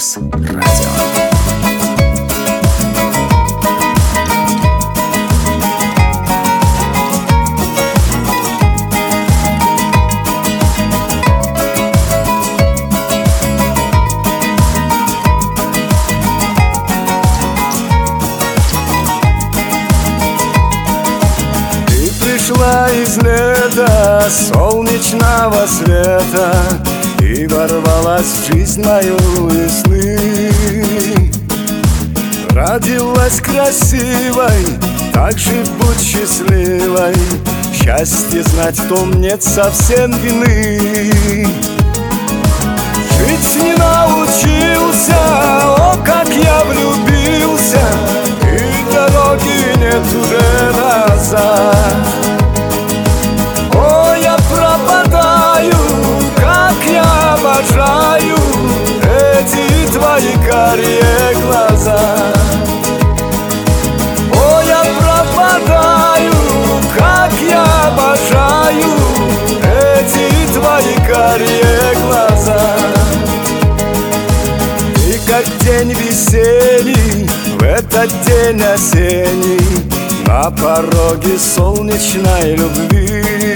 Кавказ Радио. Из лета солнечного света и ворвалась в жизнь мою весны. Родилась красивой, так же будь счастливой. Счастье знать, в том нет совсем вины. Жить не научился, о, как я влюбился, и дороги нет уже назад. Обожаю эти твои карие глаза. О, я пропадаю, как я обожаю эти твои карие глаза. И как день весенний, в этот день осенний, на пороге солнечной любви.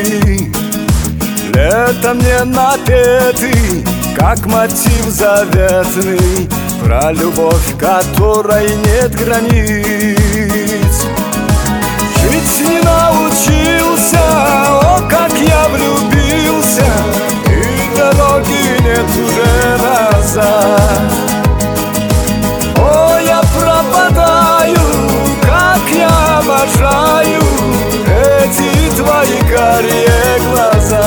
Это мне напетый, как мотив заветный, про любовь, которой нет границ. Жить не научился, о, как я влюбился, и дороги нет уже назад. О, я пропадаю, как я обожаю эти твои карие глаза.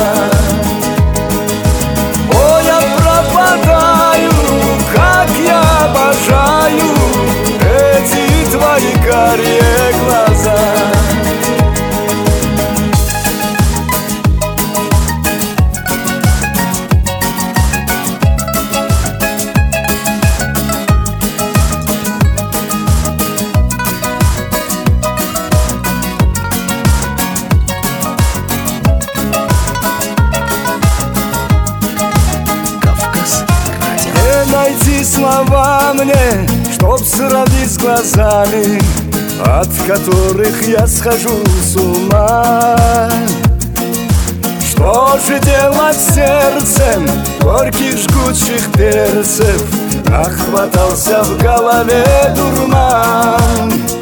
Обожаю эти твои карие глаза. Найти слова мне, чтоб сравнить с глазами, от которых я схожу с ума. Что же делать с сердцем горьких жгучих перцев? Нахватался в голове дурман.